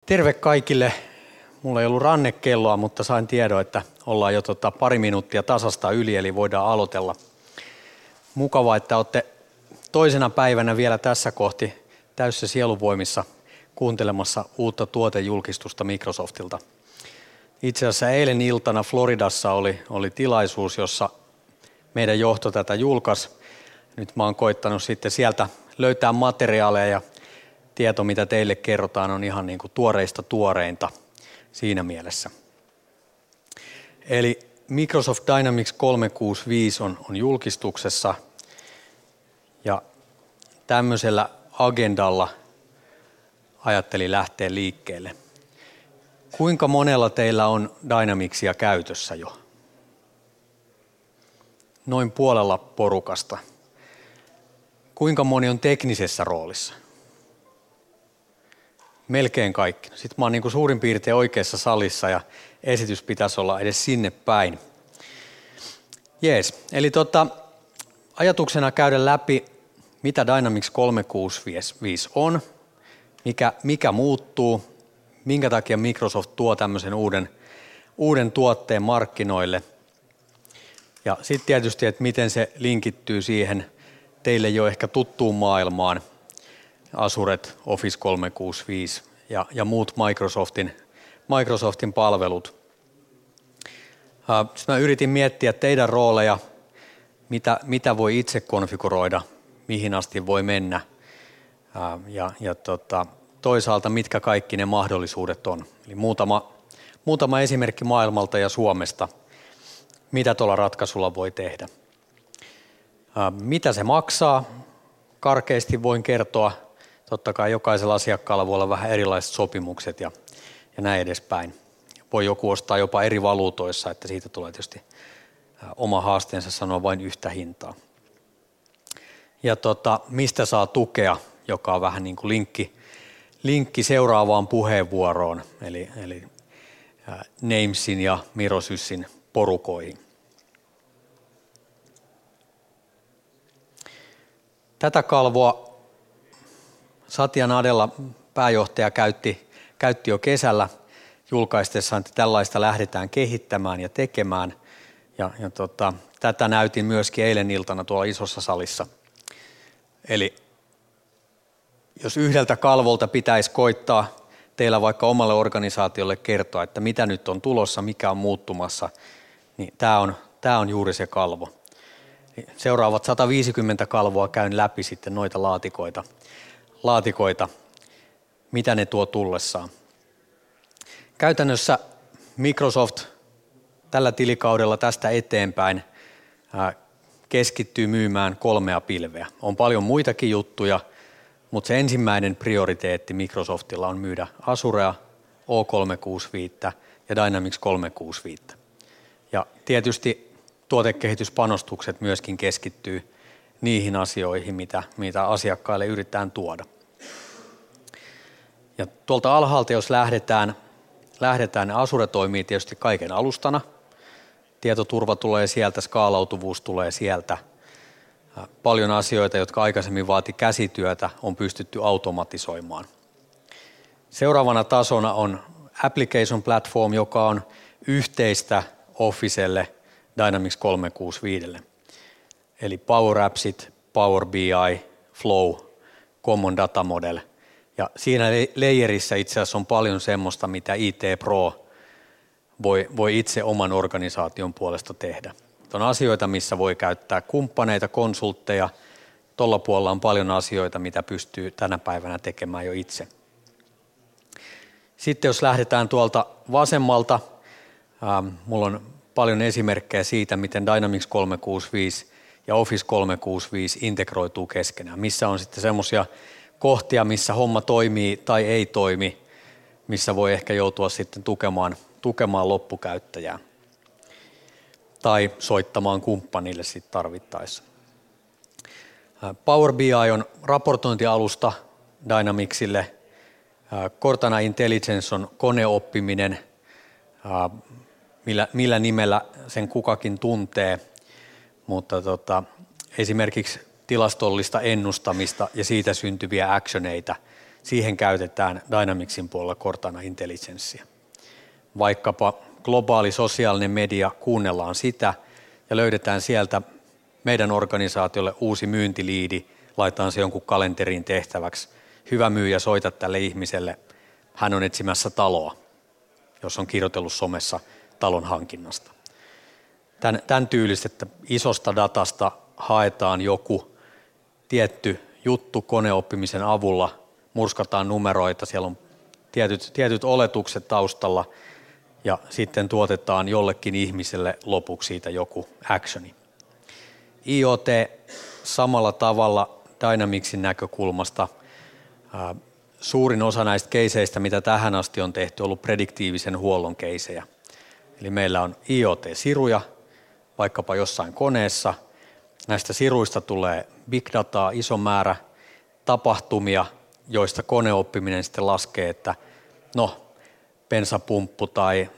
Terve kaikille. Mulla ei ollut rannekelloa, mutta sain tiedon, että ollaan jo pari minuuttia tasasta yli, eli voidaan aloitella. Mukavaa, että olette toisena päivänä vielä tässä kohti täysissä sieluvoimissa kuuntelemassa uutta tuotejulkistusta Microsoftilta. Itse asiassa eilen iltana Floridassa oli tilaisuus, jossa meidän johto tätä julkaisi. Nyt mä oon koittanut sitten sieltä löytää materiaaleja ja tieto, mitä teille kerrotaan, on ihan niin kuin tuoreista tuoreinta siinä mielessä. Eli Microsoft Dynamics 365 on julkistuksessa ja tämmöisellä agendalla ajattelin lähteä liikkeelle. Kuinka monella teillä on Dynamicsia käytössä jo? Noin puolella porukasta. Kuinka moni on teknisessä roolissa? Melkein kaikki. Sitten mä oon niin kuin suurin piirtein oikeassa salissa ja esitys pitäisi olla edes sinne päin. Jees, eli ajatuksena käydä läpi, mitä Dynamics 365 on, mikä muuttuu, minkä takia Microsoft tuo tämmöisen uuden tuotteen markkinoille. Ja sitten tietysti, että miten se linkittyy siihen teille jo ehkä tuttuun maailmaan, Azuret, Office 365 ja muut Microsoftin palvelut. Sitten mä yritin miettiä teidän rooleja, mitä voi itse konfiguroida, mihin asti voi mennä ja toisaalta mitkä kaikki ne mahdollisuudet on. Eli muutama esimerkki maailmalta ja Suomesta, mitä tuolla ratkaisulla voi tehdä. Mitä se maksaa? Karkeasti voin kertoa. Totta kai jokaisella asiakkaalla voi olla vähän erilaiset sopimukset ja näin edespäin. Voi joku ostaa jopa eri valuutoissa, että siitä tulee tietysti oma haasteensa sanoa vain yhtä hintaa. Ja mistä saa tukea, joka on vähän niin kuin linkki seuraavaan puheenvuoroon, eli Namesin ja Mirosyssin porukoihin. Tätä kalvoa Satya Nadella, pääjohtaja, käytti jo kesällä julkaistessaan, että tällaista lähdetään kehittämään ja tekemään. Tätä näytin myöskin eilen iltana tuolla isossa salissa. Eli jos yhdeltä kalvolta pitäisi koittaa teillä vaikka omalle organisaatiolle kertoa, että mitä nyt on tulossa, mikä on muuttumassa, niin tämä on juuri se kalvo. Seuraavat 150 kalvoa käyn läpi sitten noita laatikoita, mitä ne tuo tullessaan. Käytännössä Microsoft tällä tilikaudella tästä eteenpäin keskittyy myymään 3 pilveä. On paljon muitakin juttuja, mutta se ensimmäinen prioriteetti Microsoftilla on myydä Azurea, O365 ja Dynamics 365. Ja tietysti tuotekehityspanostukset myöskin keskittyy niihin asioihin, mitä asiakkaille yritetään tuoda. Ja tuolta alhaalta, jos lähdetään, Azure toimii tietysti kaiken alustana. Tietoturva tulee sieltä, skaalautuvuus tulee sieltä. Paljon asioita, jotka aikaisemmin vaati käsityötä, on pystytty automatisoimaan. Seuraavana tasona on Application Platform, joka on yhteistä Officelle Dynamics 365. Eli Power Appsit, Power BI, Flow, Common Data Model. Ja siinä layerissä itse asiassa on paljon semmoista, mitä IT Pro voi itse oman organisaation puolesta tehdä. On asioita, missä voi käyttää kumppaneita, konsultteja. Tuolla puolella on paljon asioita, mitä pystyy tänä päivänä tekemään jo itse. Sitten jos lähdetään tuolta vasemmalta, mulla on paljon esimerkkejä siitä, miten Dynamics 365 ja Office 365 integroituu keskenään. Missä on sitten semmoisia kohtia, missä homma toimii tai ei toimi, missä voi ehkä joutua sitten tukemaan loppukäyttäjää tai soittamaan kumppanille sitten tarvittaessa. Power BI on raportointialusta Dynamicsille. Cortana Intelligence on koneoppiminen, millä nimellä sen kukakin tuntee, mutta esimerkiksi tilastollista ennustamista ja siitä syntyviä actioneita siihen käytetään Dynamicsin puolella Cortana Intelligencea. Vaikkapa globaali sosiaalinen media, kuunnellaan sitä ja löydetään sieltä meidän organisaatiolle uusi myyntiliidi, laitetaan se jonkun kalenteriin tehtäväksi. Hyvä myyjä, soita tälle ihmiselle, hän on etsimässä taloa, jos on kirjoitellut somessa talon hankinnasta. Tämän tyylistä, että isosta datasta haetaan joku tietty juttu koneoppimisen avulla, murskataan numeroita, siellä on tietyt oletukset taustalla ja sitten tuotetaan jollekin ihmiselle lopuksi siitä joku actioni. IoT samalla tavalla Dynamicsin näkökulmasta. Suurin osa näistä keiseistä, mitä tähän asti on tehty, on ollut prediktiivisen huollon keisejä. Eli meillä on IoT-siruja, vaikkapa jossain koneessa. Näistä siruista tulee big dataa, iso määrä tapahtumia, joista koneoppiminen sitten laskee, että bensapumppu tai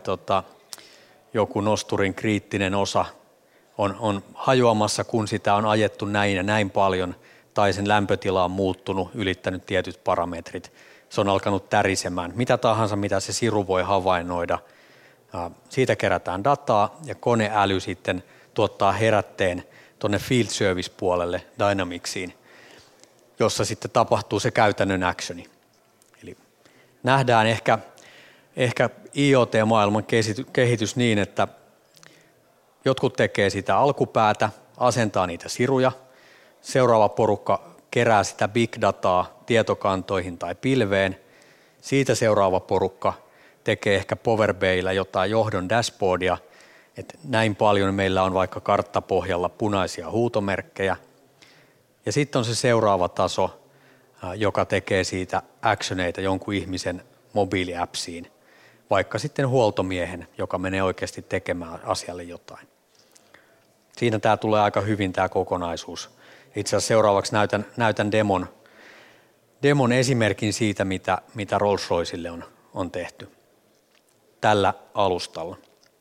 joku nosturin kriittinen osa on hajoamassa, kun sitä on ajettu näin ja näin paljon, tai sen lämpötila on muuttunut, ylittänyt tietyt parametrit. Se on alkanut tärisemään. Mitä tahansa, mitä se siru voi havainnoida. Siitä kerätään dataa ja koneäly sitten tuottaa herätteen tuonne field service puolelle Dynamicsiin, jossa sitten tapahtuu se käytännön actioni. Eli nähdään ehkä IoT-maailman kehitys niin, että jotkut tekee sitä alkupäätä, asentaa niitä siruja, seuraava porukka kerää sitä big dataa tietokantoihin tai pilveen, siitä seuraava porukka tekee ehkä Power BI:llä jotain johdon dashboardia, että näin paljon meillä on vaikka karttapohjalla punaisia huutomerkkejä. Ja sitten on se seuraava taso, joka tekee siitä actioneita jonkun ihmisen mobiiliäpsiin, vaikka sitten huoltomiehen, joka menee oikeasti tekemään asialle jotain. Siinä tämä tulee aika hyvin tämä kokonaisuus. Itse asiassa seuraavaksi näytän demon esimerkin siitä, mitä Rolls-Roycelle on tehty tällä alustalla.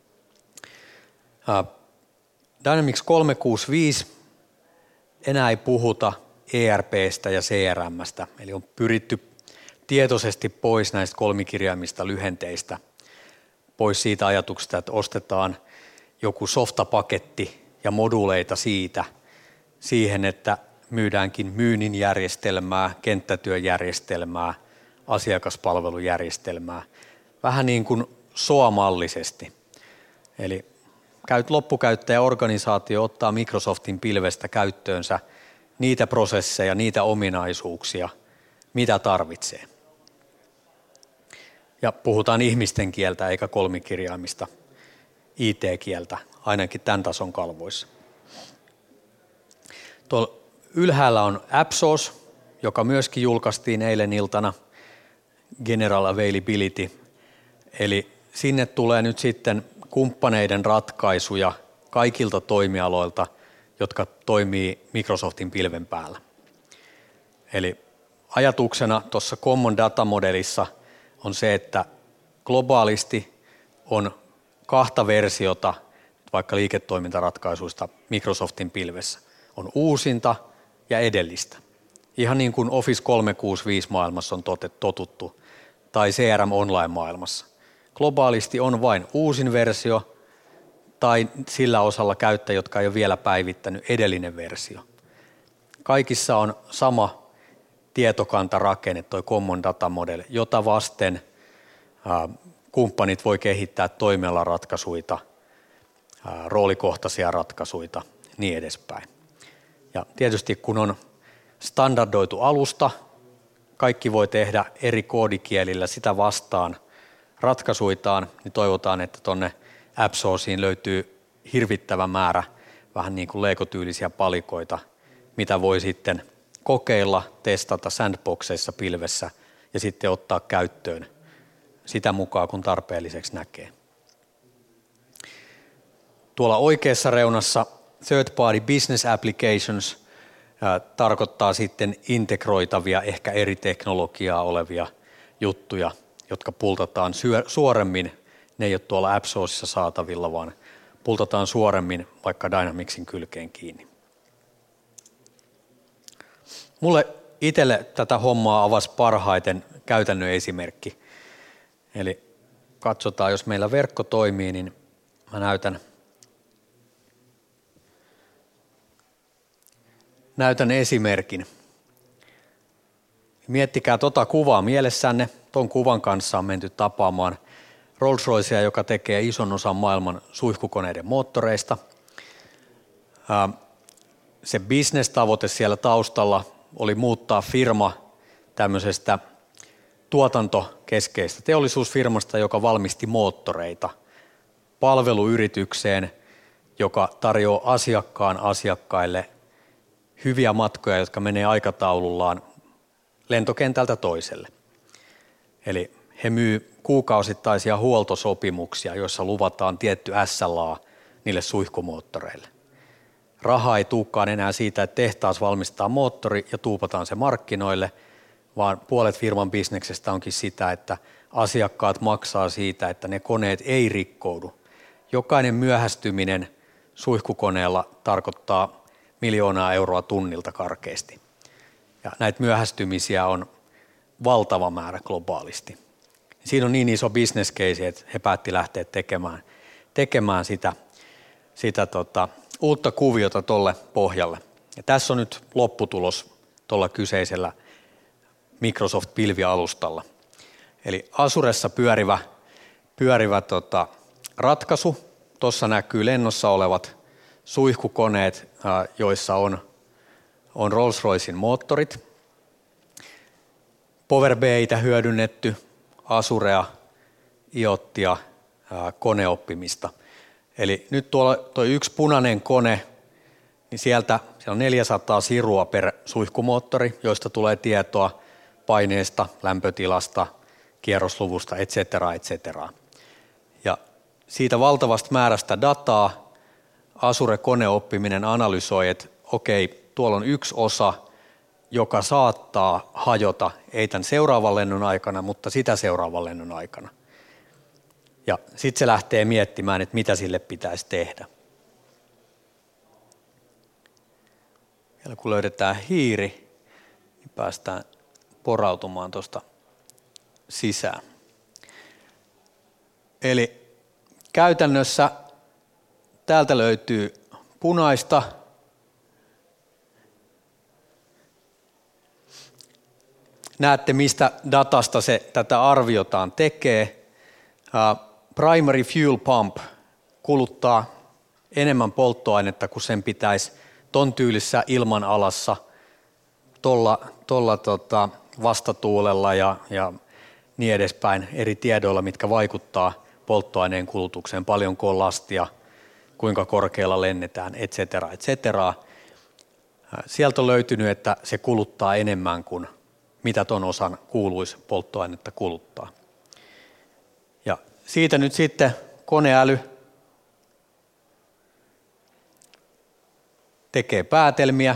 Dynamics 365, enää ei puhuta ERPstä ja CRMstä, eli on pyritty tietoisesti pois näistä kolmikirjaimista lyhenteistä, pois siitä ajatuksesta, että ostetaan joku softapaketti ja moduuleita siitä siihen, että myydäänkin myynnin järjestelmää, kenttätyöjärjestelmää, asiakaspalvelujärjestelmää, vähän niin kuin SOA-mallisesti. Eli loppukäyttäjäorganisaatio ottaa Microsoftin pilvestä käyttöönsä niitä prosesseja, niitä ominaisuuksia, mitä tarvitsee. Ja puhutaan ihmisten kieltä eikä kolmikirjaimista IT-kieltä, ainakin tämän tason kalvoissa. Tuolla ylhäällä on AppSource, joka myöskin julkaistiin eilen iltana, General Availability, eli sinne tulee nyt sitten kumppaneiden ratkaisuja kaikilta toimialoilta, jotka toimii Microsoftin pilven päällä. Eli ajatuksena tuossa Common Data-modelissa on se, että globaalisti on 2 versiota vaikka liiketoimintaratkaisuista Microsoftin pilvessä. On uusinta ja edellistä. Ihan niin kuin Office 365 maailmassa on totuttu tai CRM Online-maailmassa. Globaalisti on vain uusin versio tai sillä osalla käyttäjä, jotka ei ole vielä päivittänyt edellinen versio. Kaikissa on sama tietokantarakenne, toi Common Data Model, jota vasten kumppanit voi kehittää toimialaratkaisuja, roolikohtaisia ratkaisuja, niin edespäin. Ja tietysti kun on standardoitu alusta, kaikki voi tehdä eri koodikielillä sitä vastaan ratkaisuitaan, niin toivotaan, että tuonne AppSourceen löytyy hirvittävä määrä vähän niin kuin Lego-tyylisiä palikoita, mitä voi sitten kokeilla, testata sandboxeissa pilvessä ja sitten ottaa käyttöön sitä mukaan, kun tarpeelliseksi näkee. Tuolla oikeassa reunassa third party business applications tarkoittaa sitten integroitavia, ehkä eri teknologiaa olevia juttuja, jotka pultataan suoremmin. Ne ei ole tuolla AppSourcessa saatavilla, vaan pultataan suoremmin vaikka Dynamicsin kylkeen kiinni. Mulle itselle tätä hommaa avasi parhaiten käytännön esimerkki. Eli katsotaan, jos meillä verkko toimii, niin mä näytän esimerkin. Miettikää tota kuvaa mielessänne. Ton kuvan kanssa on menty tapaamaan Rolls-Roycea, joka tekee ison osan maailman suihkukoneiden moottoreista. Se bisnestavoite siellä taustalla oli muuttaa firma tämmöisestä tuotantokeskeistä teollisuusfirmasta, joka valmisti moottoreita, palveluyritykseen, joka tarjoaa asiakkaille hyviä matkoja, jotka menee aikataulullaan lentokentältä toiselle. Eli he myy kuukausittaisia huoltosopimuksia, joissa luvataan tietty SLA niille suihkumoottoreille. Raha ei tulekaan enää siitä, että tehtaas valmistaa moottori ja tuupataan se markkinoille, vaan puolet firman bisneksestä onkin sitä, että asiakkaat maksaa siitä, että ne koneet ei rikkoudu. Jokainen myöhästyminen suihkukoneella tarkoittaa 1 miljoonaa euroa tunnilta karkeasti. Ja näitä myöhästymisiä on valtava määrä globaalisti. Siinä on niin iso business case, että he päätti lähteä tekemään sitä uutta kuviota tolle pohjalle. Ja tässä on nyt lopputulos tuolla kyseisellä Microsoft-pilvialustalla. Eli Azuressa pyörivä ratkaisu. Tuossa näkyy lennossa olevat suihkukoneet, joissa on Rolls-Roycen moottorit. Power BI:tä hyödynnetty, Azurea, IoTia, koneoppimista. Eli nyt tuo yksi punainen kone, niin siellä on 400 sirua per suihkumoottori, joista tulee tietoa paineesta, lämpötilasta, kierrosluvusta, etc. Ja siitä valtavasta määrästä dataa Azure-koneoppiminen analysoi, että okei, tuolla on yksi osa, joka saattaa hajota, ei tämän seuraavan lennon aikana, mutta sitä seuraavan lennon aikana. Ja sitten se lähtee miettimään, että mitä sille pitäisi tehdä. Ja kun löydetään hiiri, niin päästään porautumaan tuosta sisään. Eli käytännössä täältä löytyy punaista. Näette, mistä datasta se tätä arviotaan tekee. Primary fuel pump kuluttaa enemmän polttoainetta kuin sen pitäisi ton tyylissä ilmanalassa tuolla vastatuulella ja niin edespäin eri tiedoilla, mitkä vaikuttaa polttoaineen kulutukseen, paljonko on lastia, kuinka korkealla lennetään, etc. Sieltä on löytynyt, että se kuluttaa enemmän kuin mitä ton osan kuuluisi polttoainetta kuluttaa. Ja siitä nyt sitten koneäly tekee päätelmiä,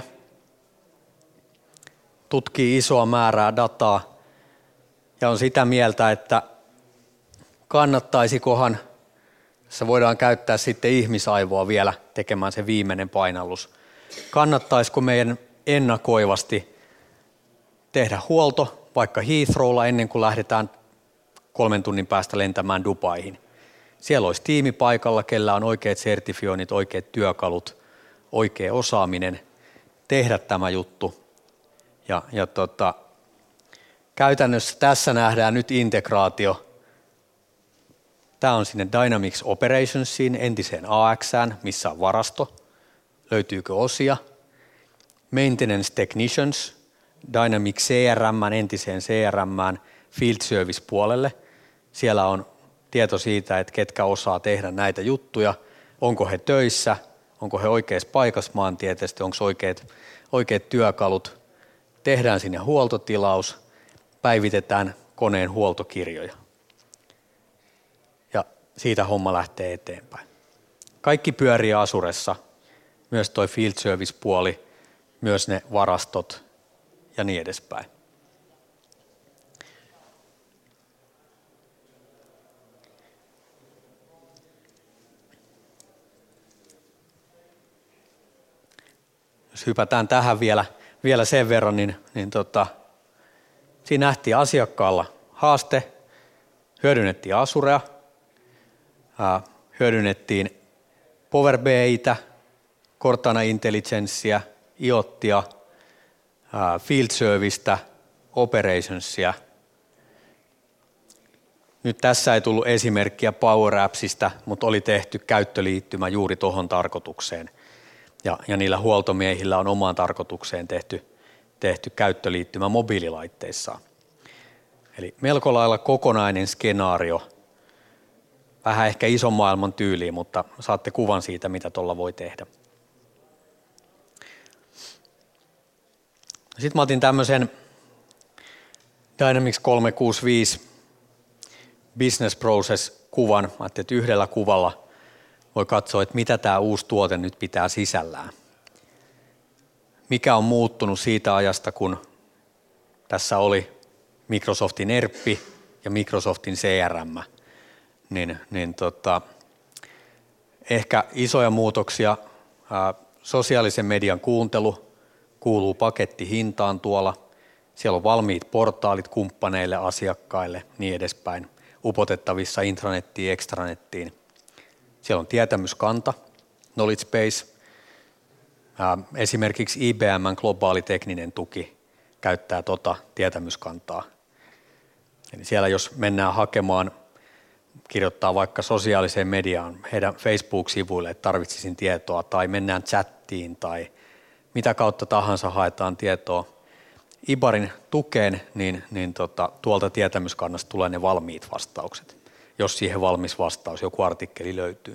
tutkii isoa määrää dataa ja on sitä mieltä, että kannattaisikohan, tässä voidaan käyttää sitten ihmisaivoa vielä tekemään se viimeinen painallus, kannattaisiko meidän ennakoivasti tehdä huolto vaikka Heathrowlla ennen kuin lähdetään 3 tunnin päästä lentämään Dubaihin. Siellä olisi tiimi paikalla, kellä on oikeat sertifioinnit, oikeat työkalut, oikea osaaminen tehdä tämä juttu. Ja käytännössä tässä nähdään nyt integraatio. Tämä on sinne Dynamics Operationsiin, entiseen AX:ään, missä on varasto. Löytyykö osia? Maintenance Technicians, Dynamics CRM, entiseen CRM, Field Service puolelle. Siellä on tieto siitä, että ketkä osaa tehdä näitä juttuja, onko he töissä, onko he oikeassa paikassa maantieteellisesti, onko oikeat työkalut. Tehdään sinne huoltotilaus, päivitetään koneen huoltokirjoja. Ja siitä homma lähtee eteenpäin. Kaikki pyörii Azuressa, myös toi Field Service-puoli, myös ne varastot ja niin edespäin. Jos hypätään tähän vielä vielä sen verran, siinä nähtiin asiakkaalla haaste, hyödynnettiin Azurea, hyödynnettiin Power BI:tä, Cortana Intelligencea, IoTia, Field Serviceta, Operationsia. Nyt tässä ei tullut esimerkkiä Power Appsista, mutta oli tehty käyttöliittymä juuri tuohon tarkoitukseen. Ja niillä huoltomiehillä on omaan tarkoitukseen tehty käyttöliittymä mobiililaitteissaan. Eli melko lailla kokonainen skenaario, vähän ehkä ison maailman tyyliin, mutta saatte kuvan siitä, mitä tuolla voi tehdä. Sitten mä otin tämmöisen Dynamics 365 Business Process-kuvan. Mä ajattelin, että yhdellä kuvalla voi katsoa, että mitä tämä uusi tuote nyt pitää sisällään. Mikä on muuttunut siitä ajasta, kun tässä oli Microsoftin ERP ja Microsoftin CRM. Ehkä isoja muutoksia. Sosiaalisen median kuuntelu kuuluu pakettihintaan tuolla. Siellä on valmiit portaalit kumppaneille, asiakkaille, niin edespäin, upotettavissa intranettiin, extranettiin. Siellä on tietämyskanta, knowledge base. Esimerkiksi IBM:n globaali tekninen tuki käyttää tietämyskantaa. Eli siellä jos mennään hakemaan, kirjoittaa vaikka sosiaaliseen mediaan, heidän Facebook-sivuille, että tarvitsisin tietoa, tai mennään chattiin, tai mitä kautta tahansa haetaan tietoa IBARin tukeen, tuolta tietämyskannasta tulee ne valmiit vastaukset, jos siihen valmis vastaus, joku artikkeli löytyy.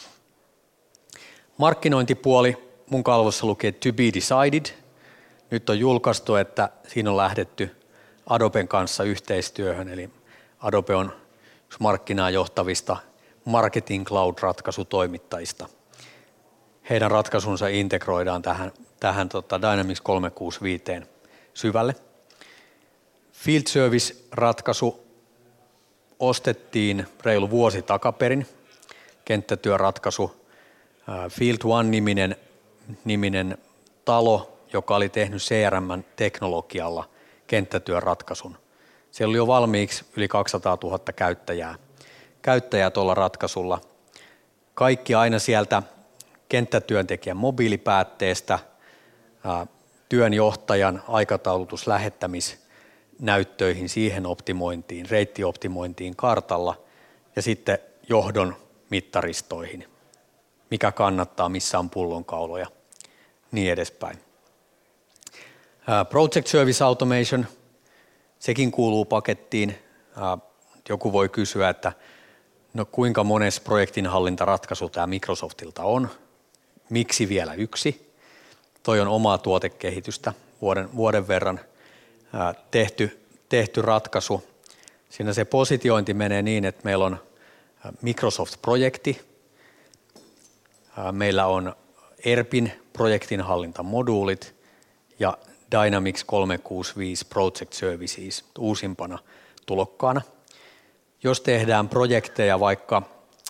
Markkinointipuoli, mun kalvossa lukee to be decided. Nyt on julkaistu, että siinä on lähdetty Adoben kanssa yhteistyöhön, eli Adobe on yksi markkinaa johtavista Marketing Cloud-ratkaisutoimittajista. Heidän ratkaisunsa integroidaan tähän Dynamics 365 syvälle. Field Service-ratkaisu ostettiin reilu vuosi takaperin, kenttätyöratkaisu. Field One-niminen talo, joka oli tehnyt CRM-teknologialla kenttätyöratkaisun. Siellä oli jo valmiiksi yli 200 000 käyttäjää tuolla ratkaisulla. Kaikki aina sieltä kenttätyöntekijän mobiilipäätteestä, työnjohtajan aikataulutus lähettämisnäyttöihin, siihen optimointiin, reittioptimointiin kartalla ja sitten johdon mittaristoihin, mikä kannattaa, missä on pullonkauloja, niin edespäin. Project Service Automation, sekin kuuluu pakettiin. Joku voi kysyä, että no kuinka monessa projektinhallintaratkaisu tämä Microsoftilta on, miksi vielä yksi? Toi on omaa tuotekehitystä, vuoden verran tehty ratkaisu. Siinä se positiointi menee niin, että meillä on Microsoft-projekti, meillä on ERPin projektinhallintamoduulit ja Dynamics 365 Project Services uusimpana tulokkaana. Jos tehdään projekteja vaikka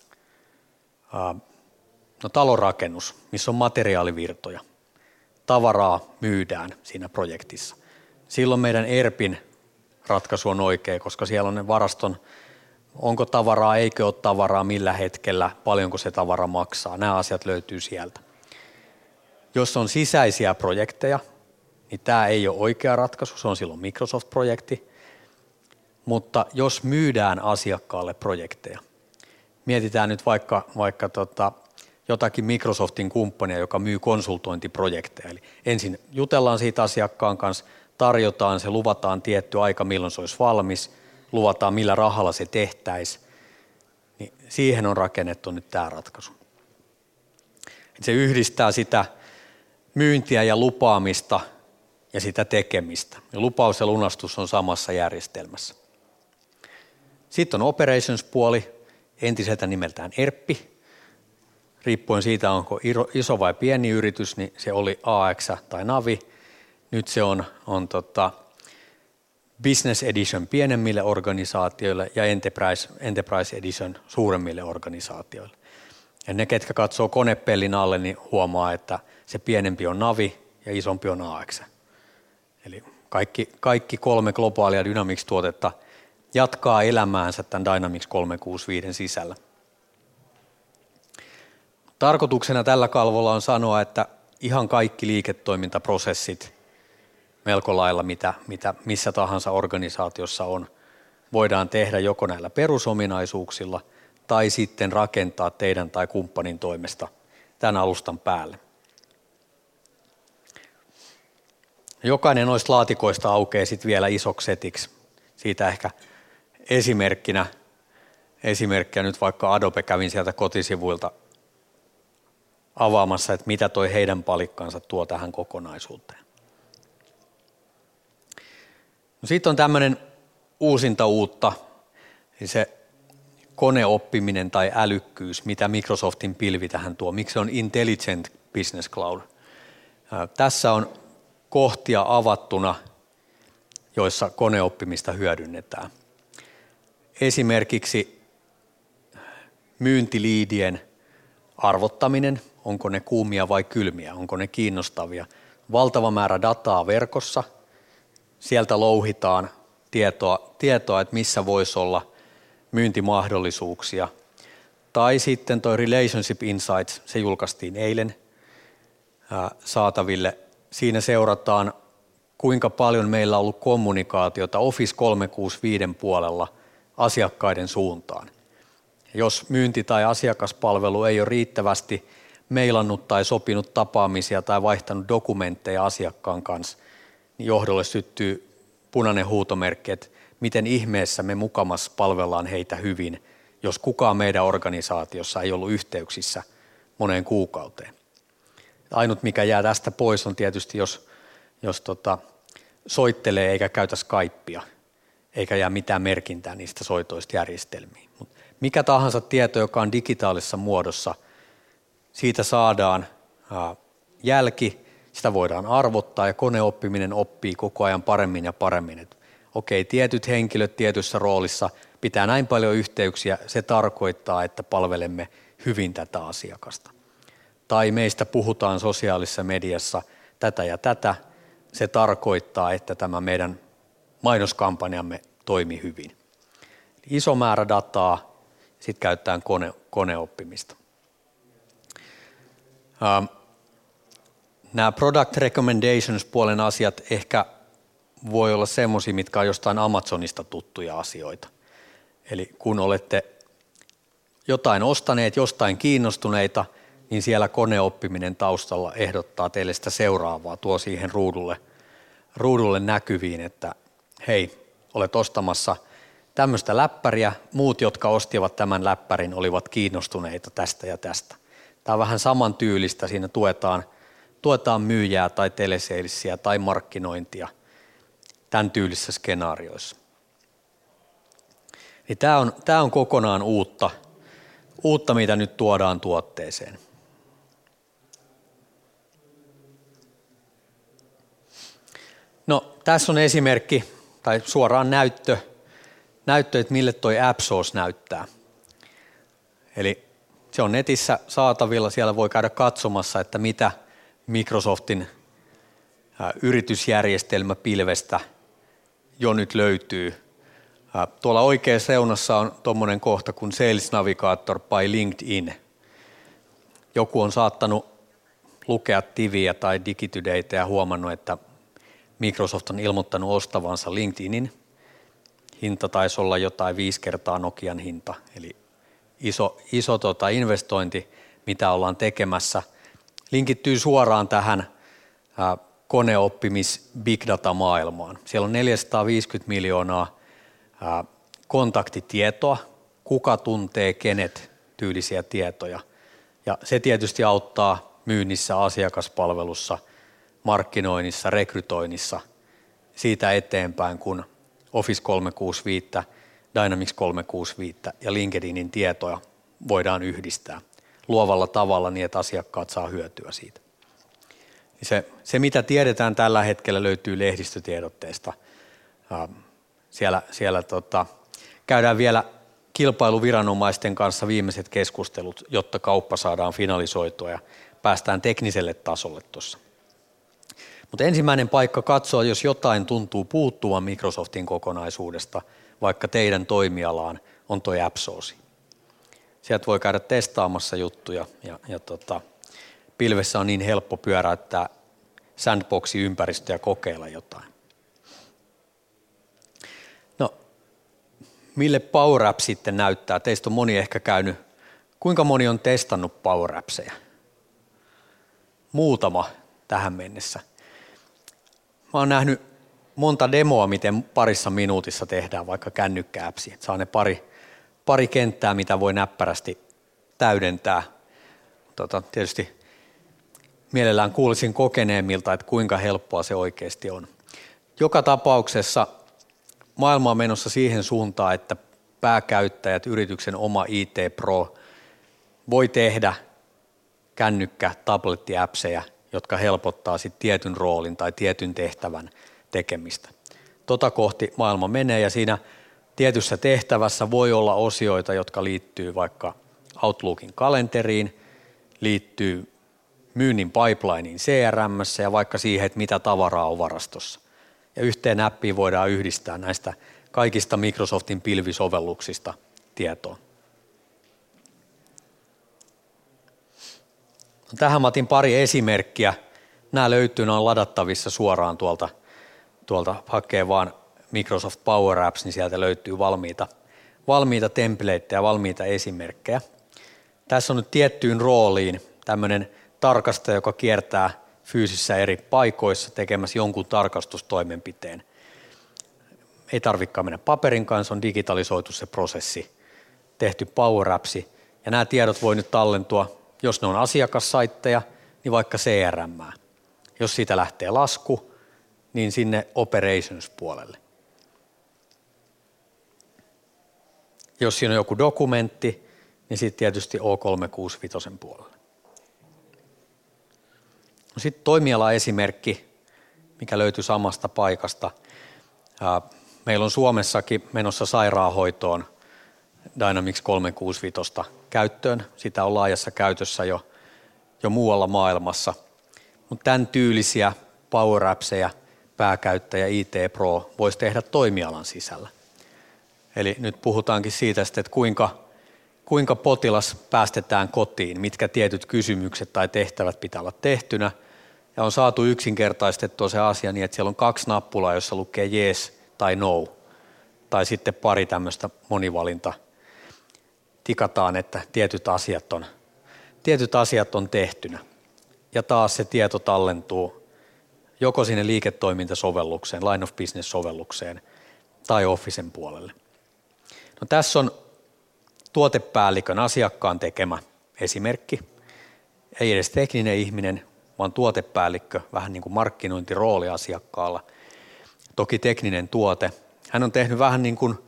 talonrakennus, missä on materiaalivirtoja, tavaraa myydään siinä projektissa. Silloin meidän ERPin ratkaisu on oikea, koska siellä on ne varaston, onko tavaraa, eikö ole tavaraa, millä hetkellä, paljonko se tavara maksaa. Nämä asiat löytyy sieltä. Jos on sisäisiä projekteja, niin tämä ei ole oikea ratkaisu, se on silloin Microsoft-projekti. Mutta jos myydään asiakkaalle projekteja, mietitään nyt vaikka jotakin Microsoftin kumppania, joka myy konsultointiprojekteja. Eli ensin jutellaan siitä asiakkaan kanssa, tarjotaan se, luvataan tietty aika, milloin se olisi valmis, luvataan millä rahalla se tehtäisiin. Niin siihen on rakennettu nyt tämä ratkaisu. Se yhdistää sitä myyntiä ja lupaamista ja sitä tekemistä. Ja lupaus ja lunastus on samassa järjestelmässä. Sitten on operations-puoli, entiseltä nimeltään ERP. Riippuen siitä, onko iso vai pieni yritys, niin se oli AX tai Navi. Nyt se on Business Edition pienemmille organisaatioille ja Enterprise Edition suuremmille organisaatioille. Ja ne, ketkä katsoo konepellin alle, niin huomaa, että se pienempi on Navi ja isompi on AX. Eli kaikki 3 globaalia Dynamics-tuotetta jatkaa elämäänsä tämän Dynamics 365 sisällä. Tarkoituksena tällä kalvolla on sanoa, että ihan kaikki liiketoimintaprosessit melko lailla, mitä missä tahansa organisaatiossa on, voidaan tehdä joko näillä perusominaisuuksilla tai sitten rakentaa teidän tai kumppanin toimesta tämän alustan päälle. Jokainen noista laatikoista aukeaa sitten vielä isoksi setiksi. Siitä ehkä esimerkkinä nyt vaikka Adobe kävin sieltä kotisivuilta avaamassa, että mitä toi heidän palikkansa tuo tähän kokonaisuuteen. No sitten on tämmöinen uusinta uutta, se koneoppiminen tai älykkyys, mitä Microsoftin pilvi tähän tuo. Miksi se on Intelligent Business Cloud? Tässä on kohtia avattuna, joissa koneoppimista hyödynnetään. Esimerkiksi myyntiliidien arvottaminen, onko ne kuumia vai kylmiä, onko ne kiinnostavia. Valtava määrä dataa verkossa, sieltä louhitaan tietoa, että missä voisi olla myyntimahdollisuuksia. Tai sitten toi Relationship Insights, se julkaistiin eilen saataville. Siinä seurataan, kuinka paljon meillä on ollut kommunikaatiota Office 365 puolella asiakkaiden suuntaan. Jos myynti- tai asiakaspalvelu ei ole riittävästi mailannut tai sopinut tapaamisia tai vaihtanut dokumentteja asiakkaan kanssa, niin johdolle syttyy punainen huutomerkki, että miten ihmeessä me mukamas palvellaan heitä hyvin, jos kukaan meidän organisaatiossa ei ollut yhteyksissä moneen kuukauteen. Ainut, mikä jää tästä pois, on tietysti, jos soittelee eikä käytä Skypea, eikä jää mitään merkintää niistä soitoista järjestelmiin. Mut mikä tahansa tieto, joka on digitaalisessa muodossa, siitä saadaan jälki, sitä voidaan arvottaa ja koneoppiminen oppii koko ajan paremmin ja paremmin. Okei, tietyt henkilöt tietyssä roolissa pitää näin paljon yhteyksiä, se tarkoittaa, että palvelemme hyvin tätä asiakasta. Tai meistä puhutaan sosiaalisessa mediassa tätä ja tätä, se tarkoittaa, että tämä meidän mainoskampanjamme toimi hyvin. Iso määrä dataa, sitten käytetään koneoppimista. Nämä product recommendations puolen asiat ehkä voi olla semmoisia, mitkä on jostain Amazonista tuttuja asioita. Eli kun olette jotain ostaneet, jostain kiinnostuneita, niin siellä koneoppiminen taustalla ehdottaa teille sitä seuraavaa, tuo siihen ruudulle näkyviin, että hei, olet ostamassa tämmöistä läppäriä, muut, jotka ostivat tämän läppärin, olivat kiinnostuneita tästä ja tästä. Tämä on vähän samantyylistä, siinä tuetaan myyjää tai teleseilsiä tai markkinointia tämän tyylisissä skenaarioissa. Niin tämä on kokonaan uutta, mitä nyt tuodaan tuotteeseen. No, tässä on esimerkki tai suoraan näyttö, että mille toi AppSource näyttää. Eli se on netissä saatavilla, siellä voi käydä katsomassa, että mitä Microsoftin yritysjärjestelmä pilvestä jo nyt löytyy. Tuolla oikeassa reunassa on tuommoinen kohta kuin Sales Navigator by LinkedIn. Joku on saattanut lukea Tiviä tai Digitodayta ja huomannut, että Microsoft on ilmoittanut ostavansa LinkedInin. Hinta taisi olla jotain 5 kertaa Nokian hinta, eli iso investointi, mitä ollaan tekemässä. Linkittyy suoraan tähän koneoppimis big data maailmaan. Siellä on 450 miljoonaa kontaktitietoa, kuka tuntee kenet tyylisiä tietoja. Ja se tietysti auttaa myynnissä, asiakaspalvelussa, markkinoinnissa, rekrytoinnissa siitä eteenpäin, kun Office 365, Dynamics 365 ja LinkedInin tietoja voidaan yhdistää luovalla tavalla niin, että asiakkaat saa hyötyä siitä. Se mitä tiedetään tällä hetkellä, löytyy lehdistötiedotteesta. Siellä käydään vielä kilpailuviranomaisten kanssa viimeiset keskustelut, jotta kauppa saadaan finalisoitua ja päästään tekniselle tasolle tuossa. Mutta ensimmäinen paikka katsoa, jos jotain tuntuu puuttuvan Microsoftin kokonaisuudesta, vaikka teidän toimialaan, on toi AppSource. Sieltä voi käydä testaamassa juttuja ja pilvessä on niin helppo pyöräyttää sandbox-ympäristöä ja kokeilla jotain. No, mille Power Apps sitten näyttää? Teistä on moni ehkä käynyt. Kuinka moni on testannut Power Appseja? Muutama tähän mennessä. Mä oon nähnyt monta demoa, miten parissa minuutissa tehdään vaikka kännykkä-appsi. Saa ne pari kenttää, mitä voi näppärästi täydentää. Tietysti mielellään kuulisin kokeneemmilta, että kuinka helppoa se oikeasti on. Joka tapauksessa maailma on menossa siihen suuntaan, että pääkäyttäjät, yrityksen oma IT-pro voi tehdä kännykkä-tabletti-appseja, jotka helpottaa sitten tietyn roolin tai tietyn tehtävän tekemistä. Kohti maailma menee ja siinä tietyssä tehtävässä voi olla osioita, jotka liittyy vaikka Outlookin kalenteriin, liittyy myynnin pipelineen CRM:ssä ja vaikka siihen, että mitä tavaraa on varastossa. Ja yhteen appiin voidaan yhdistää näistä kaikista Microsoftin pilvisovelluksista tietoa. Tähän mä otin pari esimerkkiä. Nämä on ladattavissa suoraan tuolta hakee vaan Microsoft Power Apps, niin sieltä löytyy valmiita templateja ja valmiita esimerkkejä. Tässä on nyt tiettyyn rooliin tämmöinen tarkastaja, joka kiertää fyysisissä eri paikoissa tekemässä jonkun tarkastustoimenpiteen. Ei tarvitsekaan mennä paperin kanssa, on digitalisoitu se prosessi, tehty Power Appsi. Ja nämä tiedot voi nyt tallentua, jos ne on asiakassaitteja, niin vaikka CRM:ään. Jos siitä lähtee lasku, niin sinne operations-puolelle. Jos siinä on joku dokumentti, niin sitten tietysti O365 puolelle. No sitten toimialaesimerkki, mikä löytyy samasta paikasta. Meillä on Suomessakin menossa sairaanhoitoon Dynamics 365 käyttöön. Sitä on laajassa käytössä jo muualla maailmassa. Mutta tämän tyylisiä Power Appseja pääkäyttäjä IT Pro voisi tehdä toimialan sisällä. Eli nyt puhutaankin siitä, että kuinka potilas päästetään kotiin, mitkä tietyt kysymykset tai tehtävät pitää olla tehtynä. Ja on saatu yksinkertaistettua se asia niin, että siellä on 2 nappulaa, jossa lukee yes tai no. Tai sitten pari tämmöistä monivalinta. Tikataan, että tietyt asiat on tehtynä. Ja taas se tieto tallentuu joko sinne liiketoimintasovellukseen, line of business-sovellukseen tai Officen puolelle. No, tässä on tuotepäällikön asiakkaan tekemä esimerkki. Ei edes tekninen ihminen, vaan tuotepäällikkö, vähän niin kuin markkinointirooli asiakkaalla. Toki tekninen tuote. Hän on tehnyt vähän niin kuin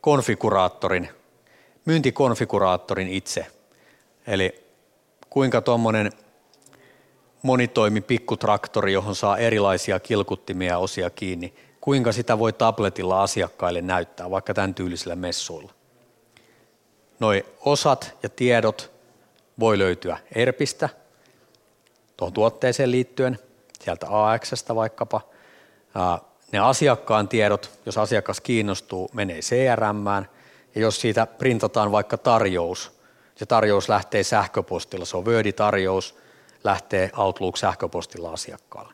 myyntikonfiguraattorin itse. Eli kuinka tuommoinen monitoimi pikkutraktori, johon saa erilaisia kilkuttimia ja osia kiinni, kuinka sitä voi tabletilla asiakkaille näyttää, vaikka tämän tyylisillä messuilla. Noi osat ja tiedot voi löytyä ERPistä, tuohon tuotteeseen liittyen, sieltä AX:stä vaikkapa. Ne asiakkaan tiedot, jos asiakas kiinnostuu, menee CRM:ään, ja jos siitä printataan vaikka tarjous, se tarjous lähtee sähköpostilla, se on Word-tarjous, lähtee Outlook-sähköpostilla asiakkaalle.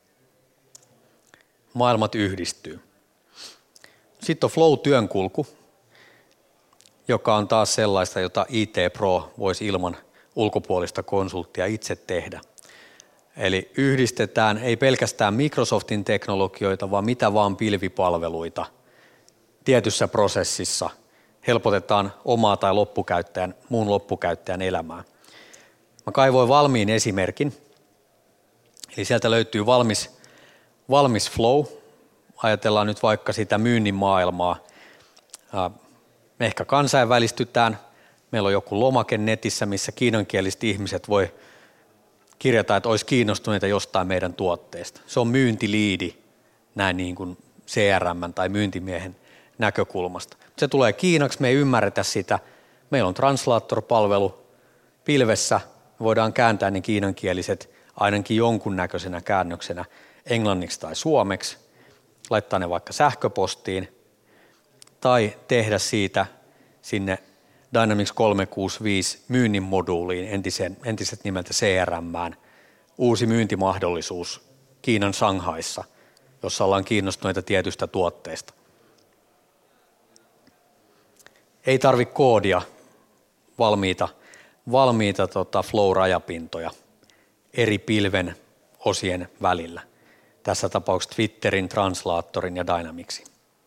Maailmat yhdistyy. Sitten on Flow-työnkulku, joka on taas sellaista, jota IT Pro voisi ilman ulkopuolista konsulttia itse tehdä. Eli yhdistetään ei pelkästään Microsoftin teknologioita, vaan mitä vaan pilvipalveluita tietyssä prosessissa. Helpotetaan omaa tai muun loppukäyttäjän elämää. Mä kaivoin valmiin esimerkin. Eli sieltä löytyy valmis flow. Ajatellaan nyt vaikka sitä myynnin maailmaa. Me ehkä kansainvälistytään. Meillä on joku lomake netissä, missä kiinankieliset ihmiset voi kirjata, että olisi kiinnostuneita jostain meidän tuotteesta. Se on myyntiliidi näin niin kuin CRM tai myyntimiehen näkökulmasta. Se tulee kiinaksi, me ei ymmärretä sitä. Meillä on translator-palvelu pilvessä. Me voidaan kääntää ne kiinankieliset ainakin jonkunnäköisenä käännöksenä englanniksi tai suomeksi, laittaa ne vaikka sähköpostiin tai tehdä siitä sinne Dynamics 365 myynnin moduuliin entiset nimeltä CRM:ään uusi myyntimahdollisuus Kiinan Shanghaissa, jossa ollaan kiinnostuneita tietystä tuotteesta. Ei tarvitse koodia, valmiita flow-rajapintoja eri pilven osien välillä. Tässä tapauksessa Twitterin, Translaatorin ja Dynamicsin.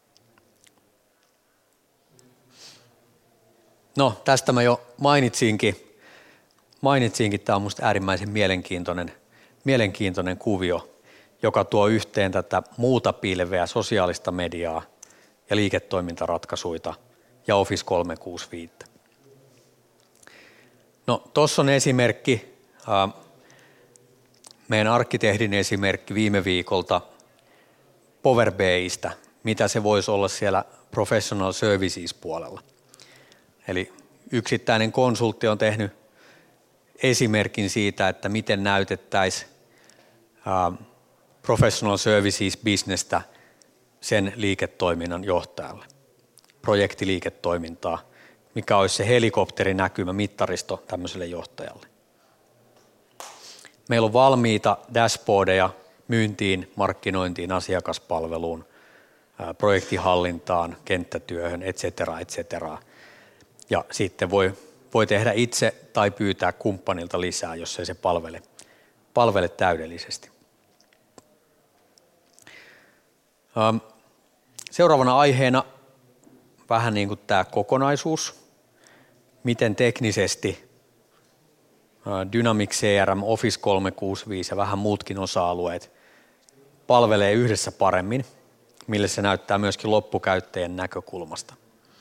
No, tästä mä jo mainitsinkin. Tämä on musta äärimmäisen mielenkiintoinen kuvio, joka tuo yhteen tätä muuta pilveä, sosiaalista mediaa ja liiketoimintaratkaisuita ja Office 365. No, tuossa on esimerkki, meidän arkkitehdin esimerkki viime viikolta Power BI:stä, mitä se voisi olla siellä Professional Services puolella. Eli yksittäinen konsultti on tehnyt esimerkin siitä, että miten näytettäisiin Professional Services-bisnestä sen liiketoiminnan johtajalle, projektiliiketoimintaa, mikä olisi se helikopterinäkymä, mittaristo tämmöiselle johtajalle. Meillä on valmiita dashboardeja myyntiin, markkinointiin, asiakaspalveluun, projektihallintaan, kenttätyöhön, et cetera. Ja sitten voi tehdä itse tai pyytää kumppanilta lisää, jos ei se palvele täydellisesti. Seuraavana aiheena vähän niin kuin tämä kokonaisuus, miten teknisesti Dynamics CRM, Office 365 ja vähän muutkin osa-alueet palvelee yhdessä paremmin, mille se näyttää myöskin loppukäyttäjän näkökulmasta.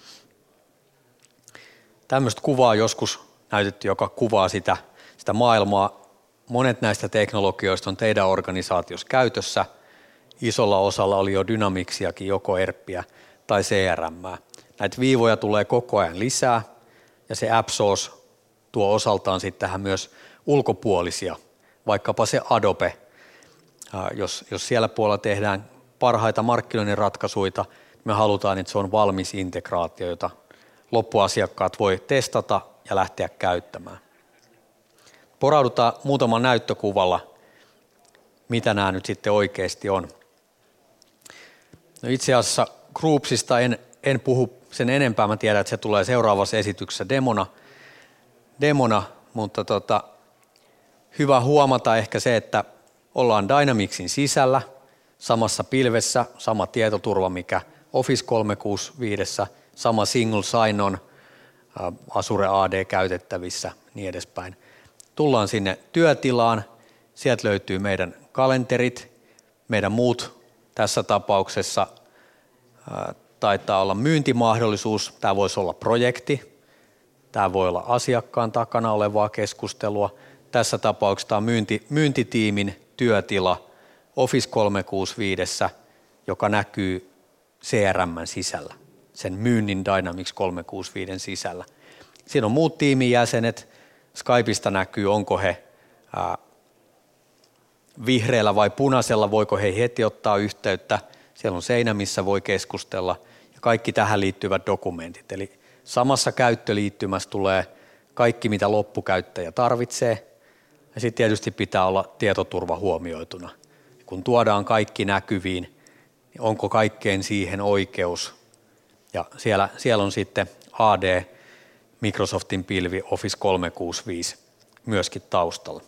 Tämmöistä kuvaa joskus näytetty, joka kuvaa sitä maailmaa. Monet näistä teknologioista on teidän organisaatiossa käytössä. Isolla osalla oli jo Dynamicsiakin, joko ERPiä tai CRM:ää. Näitä viivoja tulee koko ajan lisää ja se AppSource tuo osaltaan sitten tähän myös ulkopuolisia, vaikkapa se Adobe. Jos siellä puolella tehdään parhaita markkinoinnin ratkaisuja, me halutaan, että se on valmis integraatio, jota loppuasiakkaat voi testata ja lähteä käyttämään. Poraudutaan muutaman näyttökuvalla, mitä nämä nyt sitten oikeasti on. No itse asiassa Groupsista en puhu sen enempää, mä tiedän, että se tulee seuraavassa esityksessä demona, mutta hyvä huomata ehkä se, että ollaan Dynamicsin sisällä, samassa pilvessä, sama tietoturva, mikä Office 365, sama single sign-on, Azure AD käytettävissä, niin edespäin. Tullaan sinne työtilaan, sieltä löytyy meidän kalenterit, meidän muut tässä tapauksessa taitaa olla myyntimahdollisuus, tämä voisi olla projekti, tämä voi olla asiakkaan takana olevaa keskustelua, tässä tapauksessa tämä on myyntitiimin työtila Office 365, joka näkyy CRM:n sisällä, sen myynnin Dynamics 365 sisällä. Siinä on muut tiimin jäsenet, Skypeista näkyy, onko he vihreällä vai punaisella, voiko he heti ottaa yhteyttä, siellä on seinä, missä voi keskustella ja kaikki tähän liittyvät dokumentit. Eli samassa käyttöliittymässä tulee kaikki, mitä loppukäyttäjä tarvitsee ja sitten tietysti pitää olla tietoturva huomioituna. Kun tuodaan kaikki näkyviin, niin onko kaikkeen siihen oikeus ja siellä on sitten AD, Microsoftin pilvi, Office 365 myöskin taustalla.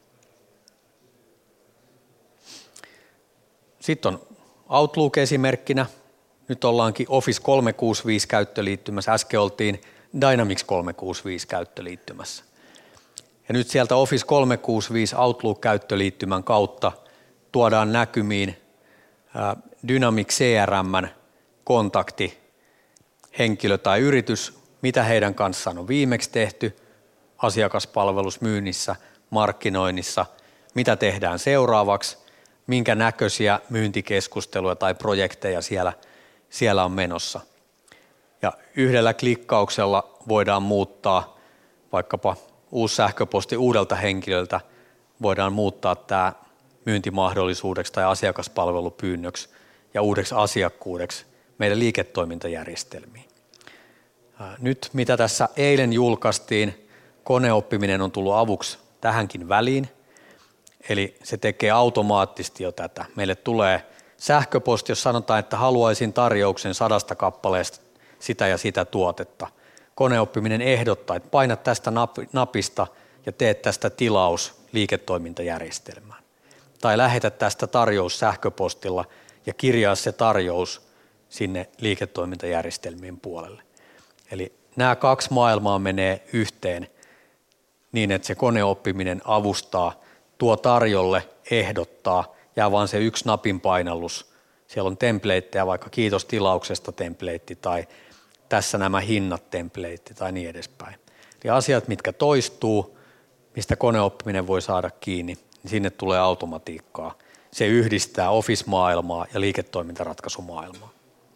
Sitten on Outlook-esimerkkinä. Nyt ollaankin Office 365 käyttöliittymässä. Äsken oltiin Dynamics 365 käyttöliittymässä. Ja nyt sieltä Office 365 Outlook-käyttöliittymän kautta tuodaan näkymiin Dynamics CRM:n kontakti, henkilö tai yritys, mitä heidän kanssaan on viimeksi tehty asiakaspalvelussa, myynnissä, markkinoinnissa, mitä tehdään seuraavaksi, minkä näköisiä myyntikeskusteluja tai projekteja siellä on menossa. Ja yhdellä klikkauksella voidaan muuttaa vaikkapa uusi sähköposti uudelta henkilöltä, voidaan muuttaa tämä myyntimahdollisuudeksi tai asiakaspalvelupyynnöksi ja uudeksi asiakkuudeksi meidän liiketoimintajärjestelmiin. Nyt mitä tässä eilen julkaistiin, koneoppiminen on tullut avuksi tähänkin väliin, eli se tekee automaattisesti jo tätä. Meille tulee sähköposti, jos sanotaan, että haluaisin tarjouksen 100 kappaleesta sitä ja sitä tuotetta. Koneoppiminen ehdottaa, että paina tästä napista ja teet tästä tilaus liiketoimintajärjestelmään. Tai lähetä tästä tarjous sähköpostilla ja kirjaa se tarjous sinne liiketoimintajärjestelmien puolelle. Eli nämä kaksi maailmaa menee yhteen niin, että se koneoppiminen avustaa, tuo tarjolle, ehdottaa, jää vaan se yksi napin painallus. Siellä on templateja, vaikka kiitos tilauksesta template tai tässä nämä hinnat template tai niin edespäin. Eli asiat, mitkä toistuu, mistä koneoppiminen voi saada kiinni, niin sinne tulee automatiikkaa. Se yhdistää Office-maailmaa ja liiketoimintaratkaisumaailmaa.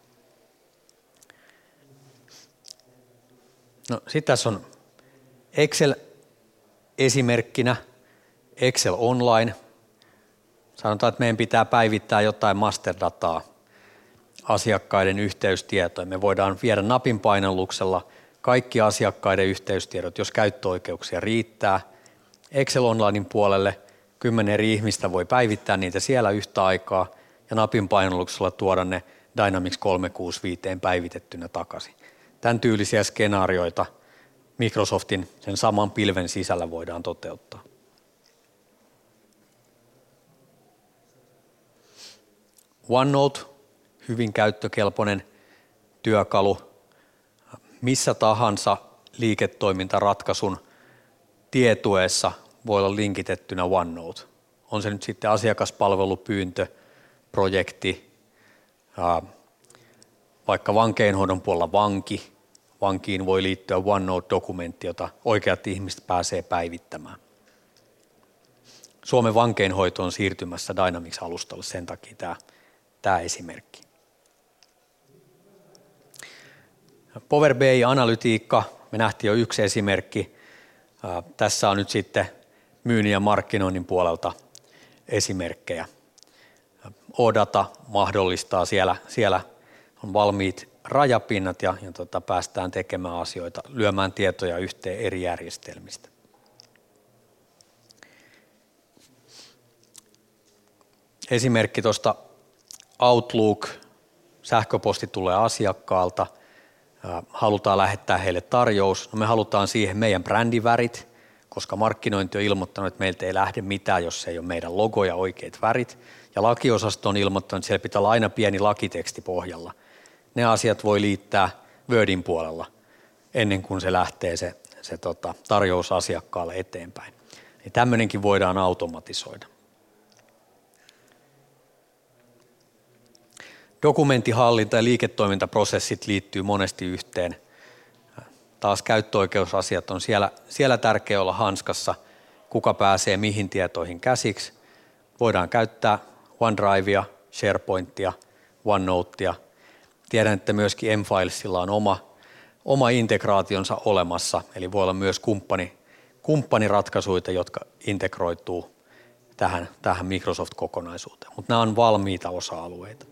No, sitten tässä on Excel esimerkkinä, Excel Online. Sanotaan, että meidän pitää päivittää jotain masterdataa, asiakkaiden yhteystietoja. Me voidaan viedä napin painalluksella kaikki asiakkaiden yhteystiedot, jos käyttöoikeuksia riittää. Excel Onlinein puolelle 10 eri ihmistä voi päivittää niitä siellä yhtä aikaa ja napin painalluksella tuoda ne Dynamics 365 päivitettynä takaisin. Tämän tyylisiä skenaarioita Microsoftin sen saman pilven sisällä voidaan toteuttaa. OneNote, hyvin käyttökelpoinen työkalu. Missä tahansa liiketoimintaratkaisun tietueessa voi olla linkitettynä OneNote. On se nyt sitten asiakaspalvelupyyntö, projekti, vaikka vankeinhoidon puolella vankiin voi liittyä OneNote-dokumentti, jota oikeat ihmiset pääsee päivittämään. Suomen vankeinhoito on siirtymässä Dynamics-alustalle, sen takia tämä esimerkki. Power BI-analytiikka, me nähtiin jo yksi esimerkki. Tässä on nyt sitten myynnin ja markkinoinnin puolelta esimerkkejä. OData mahdollistaa siellä on valmiit rajapinnat ja päästään tekemään asioita, lyömään tietoja yhteen eri järjestelmistä. Esimerkki tuosta Outlook, sähköposti tulee asiakkaalta, halutaan lähettää heille tarjous. No me halutaan siihen meidän brändivärit, koska markkinointi on ilmoittanut, että meiltä ei lähde mitään, jos ei ole meidän logo ja oikeat värit. Ja lakiosasto on ilmoittanut, että siellä pitää olla aina pieni lakiteksti pohjalla. Ne asiat voi liittää Wordin puolella ennen kuin se lähtee se tarjous asiakkaalle eteenpäin. Ja tämmöinenkin voidaan automatisoida. Dokumenttihallinta ja liiketoimintaprosessit liittyy monesti yhteen. Taas käyttöoikeusasiat on siellä tärkeää olla hanskassa, kuka pääsee mihin tietoihin käsiksi. Voidaan käyttää OneDrivea, SharePointia, OneNotea. Tiedän, että myöskin M-Filesilla on oma integraationsa olemassa, eli voi olla myös kumppaniratkaisuja, jotka integroituu tähän Microsoft-kokonaisuuteen, mutta nämä on valmiita osa-alueita.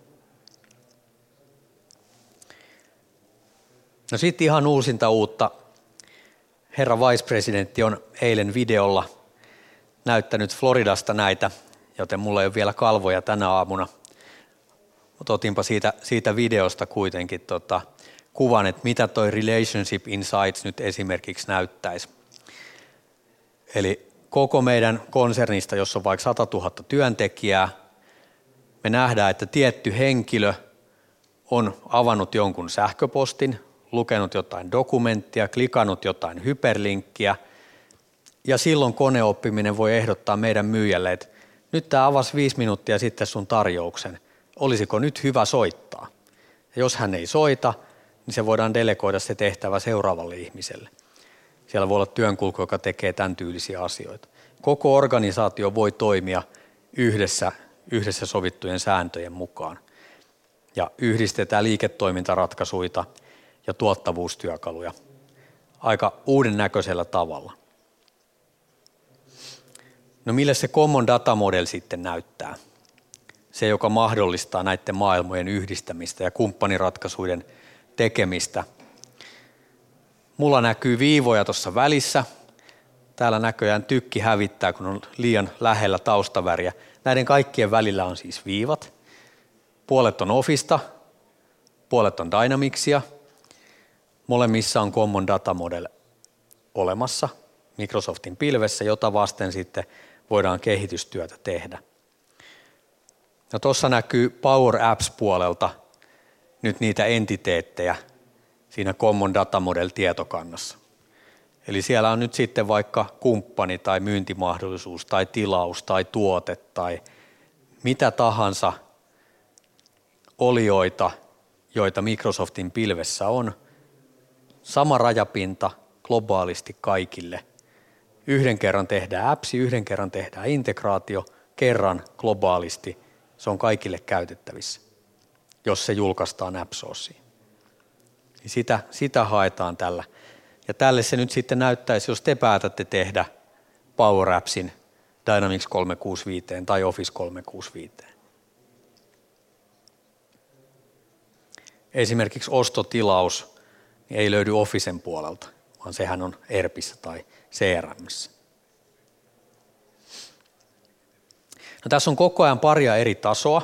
No sitten ihan uusinta uutta. Herra vice-presidentti on eilen videolla näyttänyt Floridasta näitä, joten mulla ei ole vielä kalvoja tänä aamuna. Mutta otinpa siitä videosta kuitenkin kuvan, että mitä toi Relationship Insights nyt esimerkiksi näyttäisi. Eli koko meidän konsernista, jossa on vaikka 100 000 työntekijää, me nähdään, että tietty henkilö on avannut jonkun sähköpostin, lukenut jotain dokumenttia, klikannut jotain hyperlinkkiä, ja silloin koneoppiminen voi ehdottaa meidän myyjälle, että nyt tämä avasi 5 minuuttia sitten sun tarjouksen, olisiko nyt hyvä soittaa? Ja jos hän ei soita, niin se voidaan delegoida se tehtävä seuraavalle ihmiselle. Siellä voi olla työnkulku, joka tekee tämän tyylisiä asioita. Koko organisaatio voi toimia yhdessä sovittujen sääntöjen mukaan. Ja yhdistetään liiketoimintaratkaisuja ja tuottavuustyökaluja aika uuden näköisellä tavalla. No mille se Common Data Model sitten näyttää? Se, joka mahdollistaa näiden maailmojen yhdistämistä ja kumppaniratkaisuiden tekemistä. Mulla näkyy viivoja tuossa välissä. Täällä näköjään tykki hävittää, kun on liian lähellä taustaväriä. Näiden kaikkien välillä on siis viivat. Puolet on Officeta, puolet on Dynamicsia. Molemmissa on Common Data Model olemassa Microsoftin pilvessä, jota vasten sitten voidaan kehitystyötä tehdä. No tuossa näkyy Power Apps-puolelta nyt niitä entiteettejä siinä Common Data Model -tietokannassa. Eli siellä on nyt sitten vaikka kumppani tai myyntimahdollisuus tai tilaus tai tuote tai mitä tahansa olioita, joita Microsoftin pilvessä on. Sama rajapinta globaalisti kaikille. Yhden kerran tehdään appsi, yhden kerran tehdään integraatio, kerran globaalisti. Se on kaikille käytettävissä, jos se julkaistaan AppSourceen. Sitä haetaan tällä. Ja tälle se nyt sitten näyttäisi, jos te päätätte tehdä Power Appsin Dynamics 365 tai Office 365. Esimerkiksi ostotilaus niin ei löydy Officen puolelta, vaan sehän on ERPissä tai CRMissä. No, tässä on koko ajan paria eri tasoa.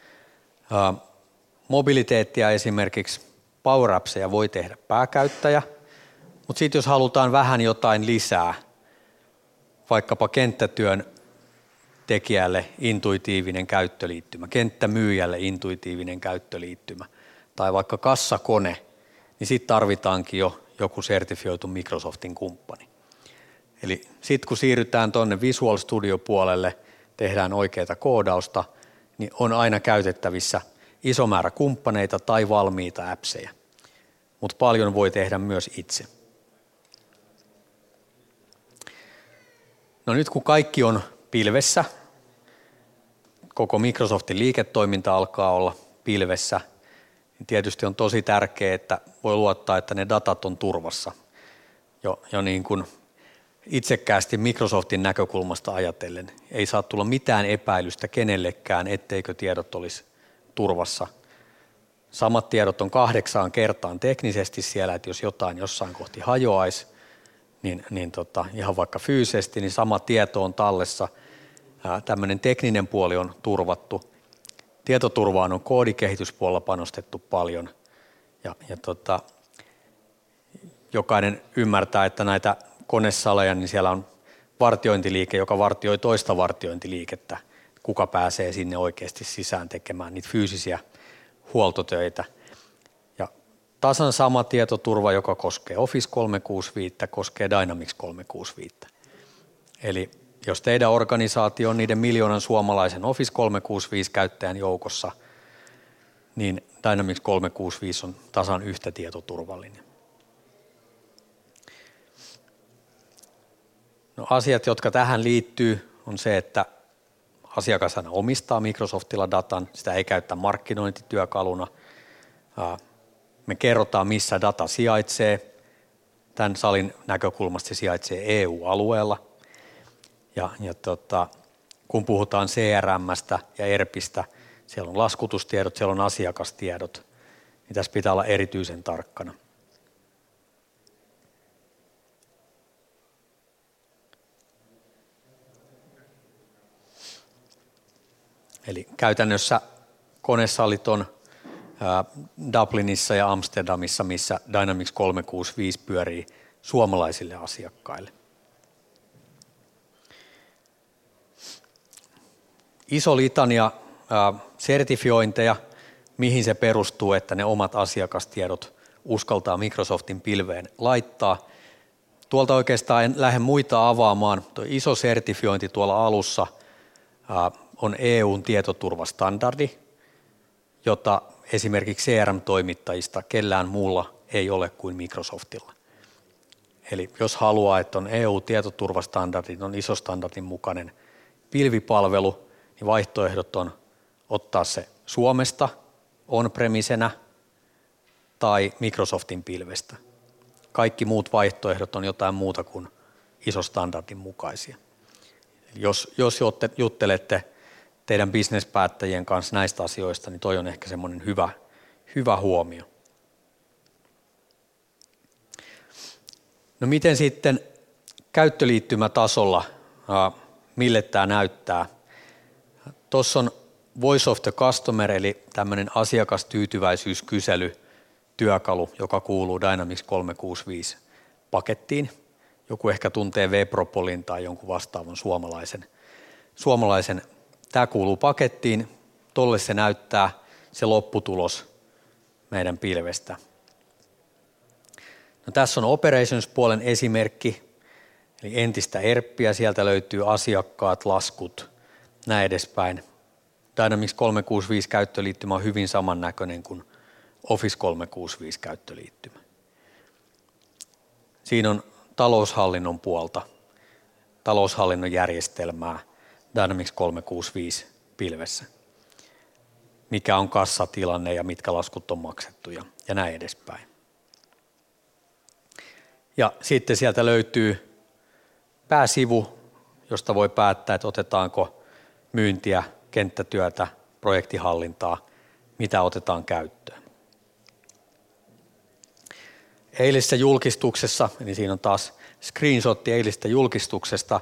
Mobiliteettia esimerkiksi Power Appseja voi tehdä pääkäyttäjä, mutta sitten jos halutaan vähän jotain lisää, vaikkapa kenttätyön tekijälle intuitiivinen käyttöliittymä, kenttämyyjälle intuitiivinen käyttöliittymä tai vaikka kassakone, niin sitten tarvitaankin jo joku sertifioitu Microsoftin kumppani. Eli sitten kun siirrytään tuonne Visual Studio puolelle, tehdään oikeaa koodausta, niin on aina käytettävissä iso määrä kumppaneita tai valmiita appseja, mutta paljon voi tehdä myös itse. No nyt kun kaikki on pilvessä, koko Microsoftin liiketoiminta alkaa olla pilvessä, niin tietysti on tosi tärkeää, että voi luottaa, että ne datat on turvassa. Jo niin kuin itsekkäästi Microsoftin näkökulmasta ajatellen ei saa tulla mitään epäilystä kenellekään, etteikö tiedot olisi turvassa. Samat tiedot on 8 kertaan teknisesti siellä, että jos jotain jossain kohti hajoaisi, niin ihan vaikka fyysisesti, niin sama tieto on tallessa. Tämmöinen tekninen puoli on turvattu. Tietoturvaan on koodikehityspuolella panostettu paljon. Ja jokainen ymmärtää, että näitä konesaleja, niin siellä on vartiointiliike, joka vartioi toista vartiointiliikettä. Kuka pääsee sinne oikeasti sisään tekemään niitä fyysisiä huoltotöitä. Ja tasan sama tietoturva, joka koskee Office 365, koskee Dynamics 365. Eli jos teidän organisaatio on niiden 1 miljoonan suomalaisen Office 365 käyttäjän joukossa, niin Dynamics 365 on tasan yhtä tietoturvallinen. No, asiat, jotka tähän liittyy, on se, että asiakas aina omistaa Microsoftilla datan, sitä ei käytä markkinointityökaluna. Me kerrotaan, missä data sijaitsee. Tämän salin näkökulmasta se sijaitsee EU-alueella. Ja kun puhutaan CRM:stä ja ERPistä, siellä on laskutustiedot, siellä on asiakastiedot, niin tässä pitää olla erityisen tarkkana. Eli käytännössä konesalit on Dublinissa ja Amsterdamissa, missä Dynamics 365 pyörii suomalaisille asiakkaille. Iso litania sertifiointeja, mihin se perustuu, että ne omat asiakastiedot uskaltaa Microsoftin pilveen laittaa. Tuolta oikeastaan en lähde muita avaamaan. Tuo iso sertifiointi tuolla alussa on EU:n tietoturvastandardi, jota esimerkiksi CRM-toimittajista kellään muulla ei ole kuin Microsoftilla. Eli jos haluaa, että on EU-tietoturvastandardi, on iso standardin mukainen pilvipalvelu, niin vaihtoehdot on ottaa se Suomesta on-premisenä tai Microsoftin pilvestä. Kaikki muut vaihtoehdot on jotain muuta kuin iso standardin mukaisia. Jos juttelette teidän bisnespäättäjien kanssa näistä asioista, niin toi on ehkä semmoinen hyvä huomio. No miten sitten käyttöliittymätasolla, mille tämä näyttää? Tuossa on Voice of the Customer, eli tämmöinen asiakastyytyväisyyskyselytyökalu, joka kuuluu Dynamics 365 pakettiin. Joku ehkä tuntee Webropolin tai jonkun vastaavan suomalaisen. Tämä kuuluu pakettiin. Tolle se näyttää se lopputulos meidän pilvestä. No, tässä on Operations-puolen esimerkki, eli entistä ERPiä. Sieltä löytyy asiakkaat, laskut, näin edespäin. Dynamics 365 käyttöliittymä on hyvin samannäköinen kuin Office 365 käyttöliittymä. Siinä on taloushallinnon puolta, taloushallinnon järjestelmää Dynamics 365 pilvessä. Mikä on kassatilanne ja mitkä laskut on maksettu ja näin edespäin. Ja sitten sieltä löytyy pääsivu, josta voi päättää, että otetaanko myyntiä, kenttätyötä, projektihallintaa, mitä otetaan käyttöön. Eilisessä julkistuksessa, eli siinä on taas screenshotti eilisestä julkistuksesta,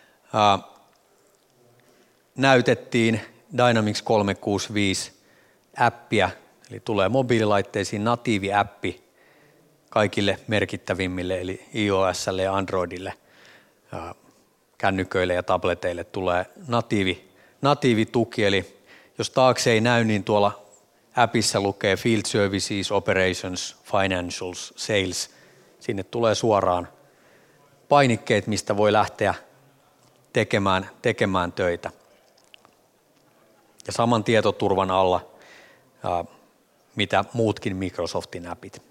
näytettiin Dynamics 365 appia, eli tulee mobiililaitteisiin natiiviäppi kaikille merkittävimmille, eli iOS:lle ja Androidille, kännyköille ja tableteille tulee natiivituki, eli jos taakse ei näy, niin tuolla appissa lukee Field Services, Operations, Financials, Sales. Sinne tulee suoraan painikkeet, mistä voi lähteä tekemään töitä. Ja saman tietoturvan alla, mitä muutkin Microsoftin appit.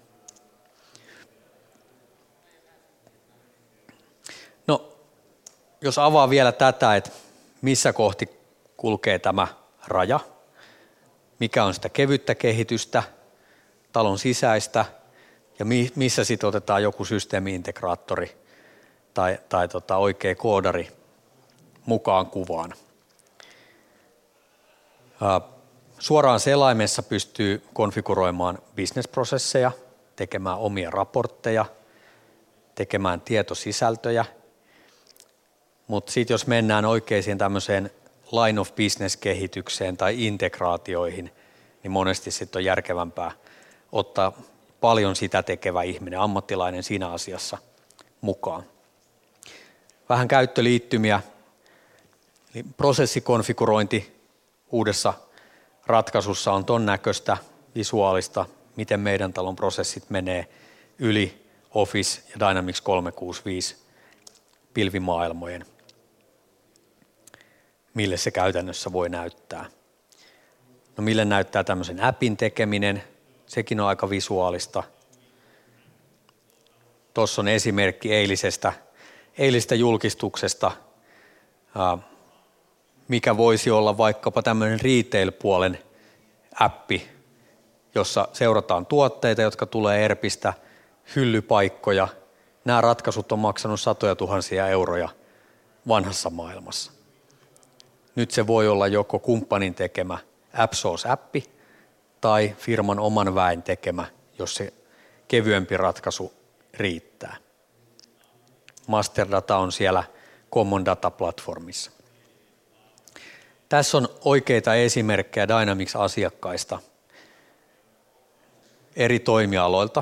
No, jos avaa vielä tätä, että missä kohti kulkee tämä raja, mikä on sitä kevyttä kehitystä, talon sisäistä ja missä sitten otetaan joku systeemi-integraattori tai oikea koodari mukaan kuvaan. Suoraan selaimessa pystyy konfiguroimaan business-prosesseja, tekemään omia raportteja, tekemään tietosisältöjä, mutta sitten jos mennään oikeisiin tämmöiseen line of business-kehitykseen tai integraatioihin, niin monesti sitten on järkevämpää ottaa paljon sitä tekevä ihminen, ammattilainen siinä asiassa mukaan. Vähän käyttöliittymiä, eli prosessikonfigurointi uudessa ratkaisussa on ton näköistä visuaalista, miten meidän talon prosessit menee yli Office ja Dynamics 365 pilvimaailmojen, mille se käytännössä voi näyttää. No mille näyttää tämmöisen appin tekeminen, sekin on aika visuaalista. Tuossa on esimerkki eilisestä julkistuksesta, mikä voisi olla vaikkapa tämmöinen retail-puolen appi, jossa seurataan tuotteita, jotka tulee ERPistä, hyllypaikkoja. Nämä ratkaisut on maksanut satoja tuhansia euroja vanhassa maailmassa. Nyt se voi olla joko kumppanin tekemä AppSource-appi tai firman oman väen tekemä, jos se kevyempi ratkaisu riittää. Masterdata on siellä Common Data-platformissa. Tässä on oikeita esimerkkejä Dynamics-asiakkaista eri toimialoilta,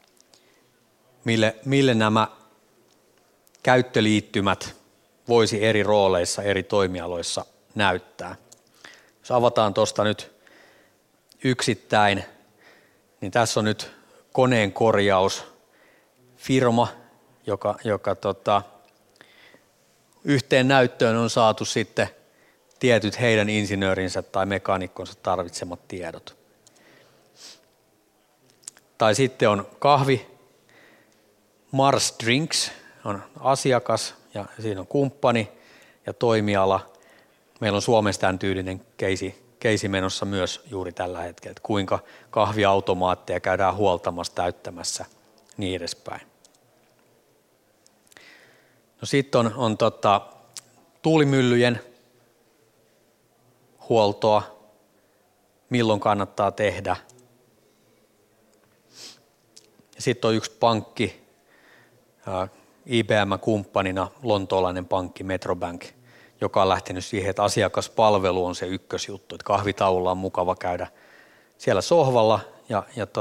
mille nämä käyttöliittymät voisi eri rooleissa, eri toimialoissa näyttää. Jos avataan tuosta nyt yksittäin, niin tässä on nyt koneen korjausfirma, joka yhteen näyttöön on saatu sitten tietyt heidän insinöörinsä tai mekaanikkonsa tarvitsemat tiedot. Tai sitten on kahvi, Mars Drinks on asiakas ja siinä on kumppani ja toimiala. Meillä on Suomessa tämän tyylinen keisi menossa myös juuri tällä hetkellä, että kuinka kahviautomaatteja käydään huoltamassa, täyttämässä niin edespäin. No sitten on tuulimyllyjen huoltoa, milloin kannattaa tehdä. Sitten on yksi pankki, IBM-kumppanina lontoolainen pankki Metrobank, joka on lähtenyt siihen, että asiakaspalvelu on se ykkösjuttu, että kahvitauolla on mukava käydä siellä sohvalla ja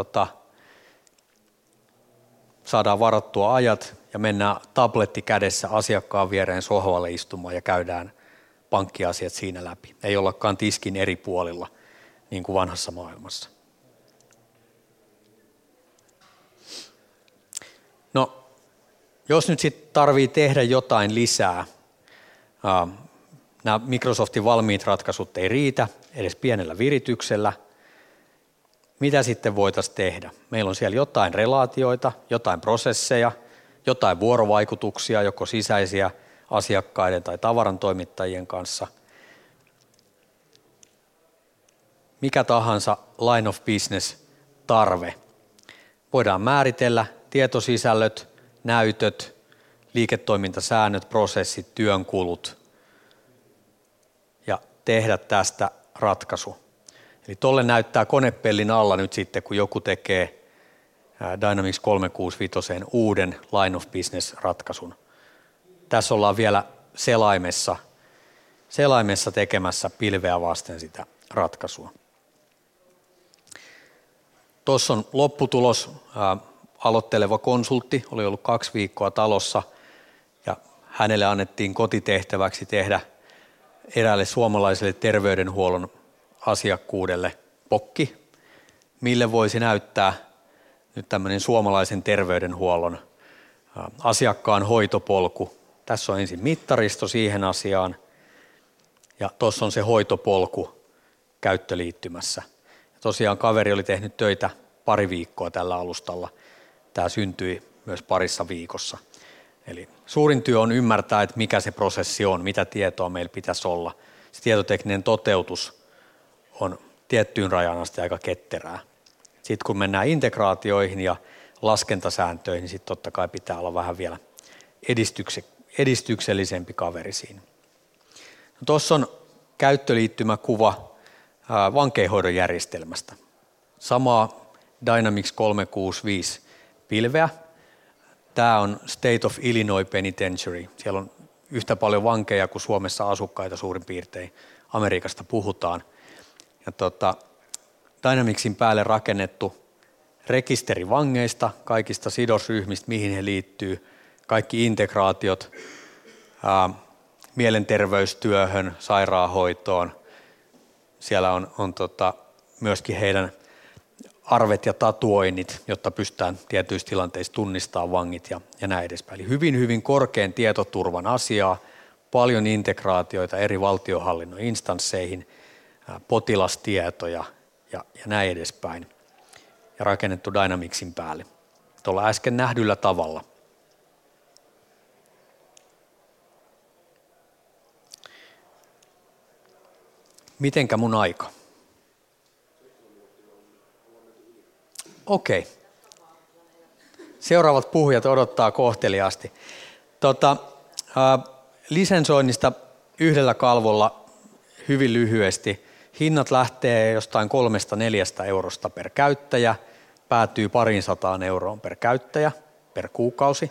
saadaan varattua ajat ja mennään tabletti kädessä asiakkaan viereen sohvalle istumaan ja käydään pankkiasiat siinä läpi. Ei ollakaan tiskin eri puolilla niin kuin vanhassa maailmassa. No, jos nyt sitten tarvii tehdä jotain lisää, nämä Microsoftin valmiit ratkaisut ei riitä edes pienellä virityksellä. Mitä sitten voitaisiin tehdä? Meillä on siellä jotain relaatioita, jotain prosesseja, jotain vuorovaikutuksia, joko sisäisiä asiakkaiden tai tavarantoimittajien kanssa. Mikä tahansa line of business tarve. Voidaan määritellä tietosisällöt, näytöt, liiketoimintasäännöt, prosessit, työnkulut ja tehdä tästä ratkaisu. Eli tolle näyttää konepellin alla nyt sitten, kun joku tekee Dynamics 365 uuden line of business ratkaisun. Tässä ollaan vielä selaimessa tekemässä pilveä vasten sitä ratkaisua. Tuossa on lopputulos. Aloitteleva konsultti oli ollut 2 viikkoa talossa ja hänelle annettiin kotitehtäväksi tehdä eräälle suomalaiselle terveydenhuollon asiakkuudelle pokki, mille voisi näyttää nyt tämmöinen suomalaisen terveydenhuollon asiakkaan hoitopolku. Tässä on ensin mittaristo siihen asiaan ja tuossa on se hoitopolku käyttöliittymässä. Ja tosiaan kaveri oli tehnyt töitä 2 viikkoa tällä alustalla. Tämä syntyi myös parissa viikossa. Eli suurin työ on ymmärtää, että mikä se prosessi on, mitä tietoa meillä pitäisi olla. Se tietotekninen toteutus on tiettyyn rajaan asti aika ketterää. Sitten kun mennään integraatioihin ja laskentasääntöihin, niin sitten totta kai pitää olla vähän vielä edistyksellisempi kaveri siinä. No, tuossa on käyttöliittymäkuva vankeinhoidon järjestelmästä. Samaa Dynamics 365 pilveä. Tämä on State of Illinois Penitentiary. Siellä on yhtä paljon vankeja kuin Suomessa asukkaita suurin piirtein. Amerikasta puhutaan. Ja Dynamicsin päälle rakennettu rekisteri vangeista, kaikista sidosryhmistä, mihin he liittyy, kaikki integraatiot mielenterveystyöhön, sairaanhoitoon. Siellä on myöskin heidän arvet ja tatuoinnit, jotta pystytään tietyissä tilanteissa tunnistamaan vangit ja näin edespäin. Eli hyvin, hyvin korkean tietoturvan asiaa, paljon integraatioita eri valtionhallinnon instansseihin, potilastietoja ja näin edespäin. Ja rakennettu Dynamicsin päälle. Tuolla äsken nähdyllä tavalla. Mitenkä mun aika? Okei. Seuraavat puhujat odottaa kohteliaasti. Lisensoinnista yhdellä kalvolla hyvin lyhyesti. Hinnat lähtee jostain 3-4 eurosta per käyttäjä, päätyy 200 euroon per käyttäjä per kuukausi.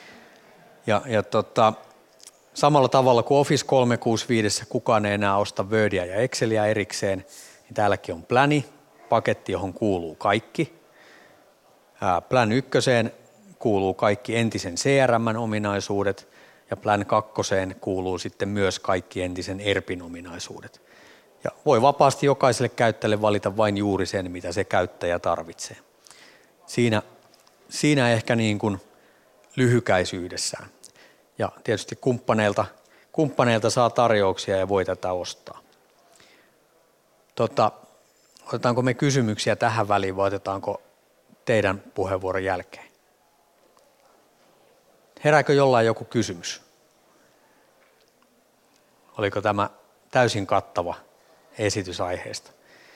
Samalla tavalla kuin Office 365 kukaan ei enää osta Wordia ja Exceliä erikseen, niin täälläkin on pläni, paketti, johon kuuluu kaikki. Plan 1 kuuluu kaikki entisen CRM-ominaisuudet ja Plan 2 kuuluu sitten myös kaikki entisen ERPin ominaisuudet. Ja voi vapaasti jokaiselle käyttäjälle valita vain juuri sen, mitä se käyttäjä tarvitsee. Siinä ehkä niin kuin lyhykäisyydessään. Ja tietysti kumppaneilta saa tarjouksia ja voi tätä ostaa. Otetaanko me kysymyksiä tähän väliin vai otetaanko teidän puheenvuoron jälkeen? Herääkö jollain joku kysymys? Oliko tämä täysin kattava esitys aiheesta?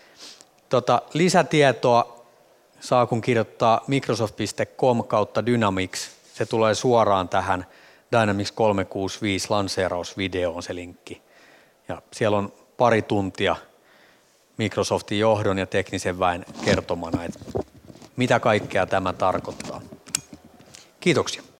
Lisätietoa saa kun kirjoittaa microsoft.com/Dynamics. Se tulee suoraan tähän Dynamics 365 lanseerausvideo on se linkki. Ja siellä on pari tuntia Microsoftin johdon ja teknisen väen kertomana, että mitä kaikkea tämä tarkoittaa. Kiitoksia.